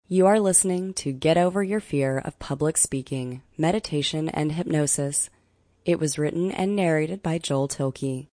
You are listening to Get Over Your Fear of Public Speaking, Meditation, and Hypnosis. It was written and narrated by Joel Tilke.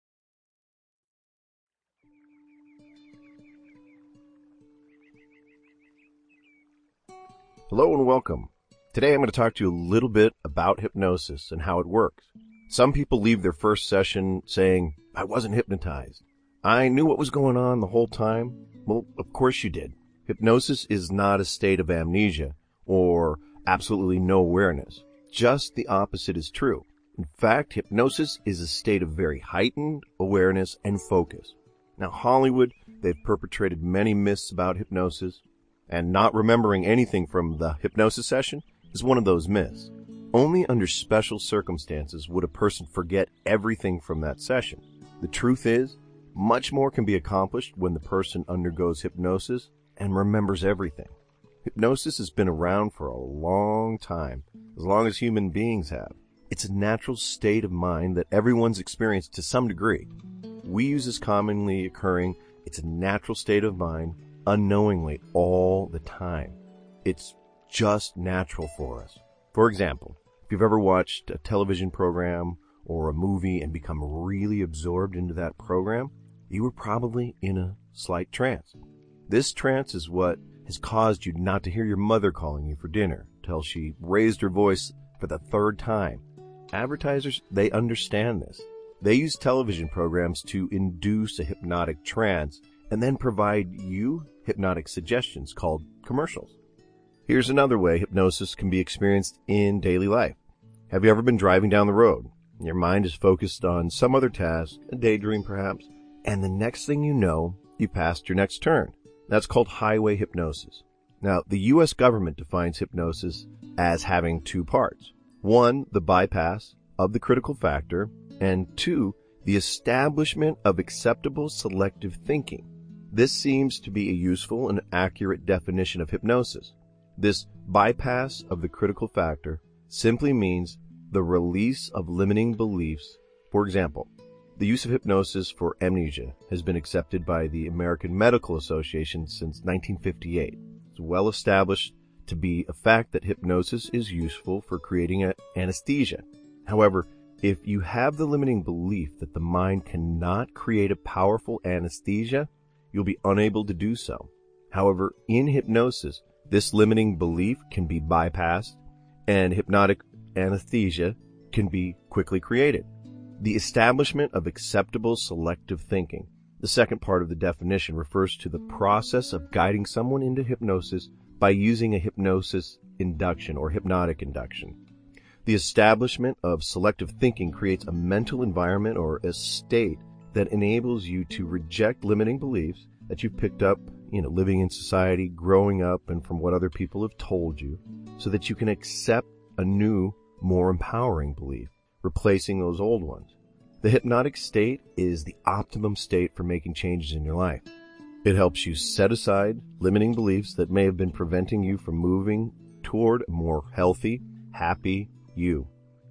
Hello and welcome. Today I'm going to talk to you a little bit about hypnosis and how it works. Some people leave their first session saying, I wasn't hypnotized. I knew what was going on the whole time. Well, of course you did. Hypnosis is not a state of amnesia or absolutely no awareness. Just the opposite is true. In fact, hypnosis is a state of very heightened awareness and focus. Now, Hollywood, they've perpetrated many myths about hypnosis, and not remembering anything from the hypnosis session is one of those myths. Only under special circumstances would a person forget everything from that session. The truth is, much more can be accomplished when the person undergoes hypnosis and remembers everything. Hypnosis has been around for a long time, as long as human beings have. It's a natural state of mind that everyone's experienced to some degree. We use this commonly occurring, it's a natural state of mind, unknowingly all the time. It's just natural for us. For example, if you've ever watched a television program or a movie and become really absorbed into that program, you were probably in a slight trance. This trance is what has caused you not to hear your mother calling you for dinner till she raised her voice for the third time. Advertisers, they understand this. They use television programs to induce a hypnotic trance and then provide you hypnotic suggestions called commercials. Here's another way hypnosis can be experienced in daily life. Have you ever been driving down the road? Your mind is focused on some other task, a daydream perhaps, and the next thing you know, you passed your next turn. That's called highway hypnosis. Now, the U.S. government defines hypnosis as having two parts. One, the bypass of the critical factor, and two, the establishment of acceptable selective thinking. This seems to be a useful and accurate definition of hypnosis. This bypass of the critical factor simply means the release of limiting beliefs. For example, the use of hypnosis for amnesia has been accepted by the American Medical Association since 1958. It's well established to be a fact that hypnosis is useful for creating anesthesia. However, if you have the limiting belief that the mind cannot create a powerful anesthesia, you'll be unable to do so. However, in hypnosis, this limiting belief can be bypassed and hypnotic anesthesia can be quickly created. The establishment of acceptable selective thinking. The second part of the definition refers to the process of guiding someone into hypnosis by using a hypnosis induction or hypnotic induction. The establishment of selective thinking creates a mental environment or a state that enables you to reject limiting beliefs that you've picked up, living in society, growing up, and from what other people have told you, so that you can accept a new, more empowering belief, replacing those old ones. The hypnotic state is the optimum state for making changes in your life. It helps you set aside limiting beliefs that may have been preventing you from moving toward a more healthy, happy you.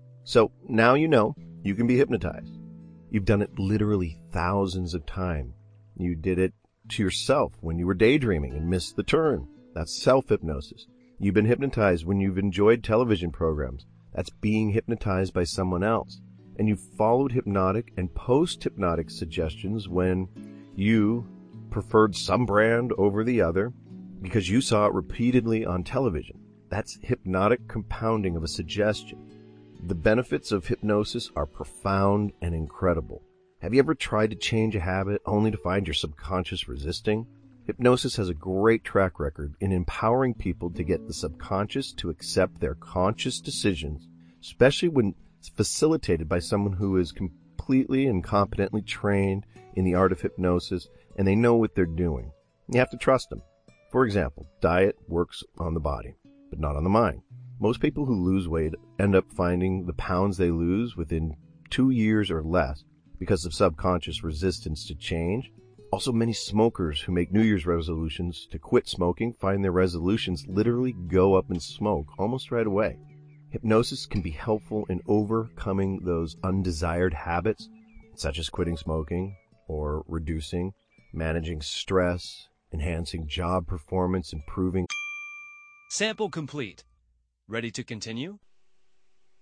So now you know you can be hypnotized. You've done it literally thousands of times. You did it to yourself when you were daydreaming and missed the turn. That's self-hypnosis. You've been hypnotized when you've enjoyed television programs. That's being hypnotized by someone else. And you've followed hypnotic and post-hypnotic suggestions when you preferred some brand over the other because you saw it repeatedly on television. That's hypnotic compounding of a suggestion. The benefits of hypnosis are profound and incredible. Have you ever tried to change a habit only to find your subconscious resisting? Hypnosis has a great track record in empowering people to get the subconscious to accept their conscious decisions, especially when it's facilitated by someone who is completely and competently trained in the art of hypnosis and they know what they're doing. You have to trust them. For example, diet works on the body, but not on the mind. Most people who lose weight end up finding the pounds they lose within 2 years or less because of subconscious resistance to change. Also, many smokers who make New Year's resolutions to quit smoking find their resolutions literally go up in smoke almost right away. Hypnosis can be helpful in overcoming those undesired habits, such as quitting smoking or reducing, managing stress, enhancing job performance, improving Sample complete. Ready to continue?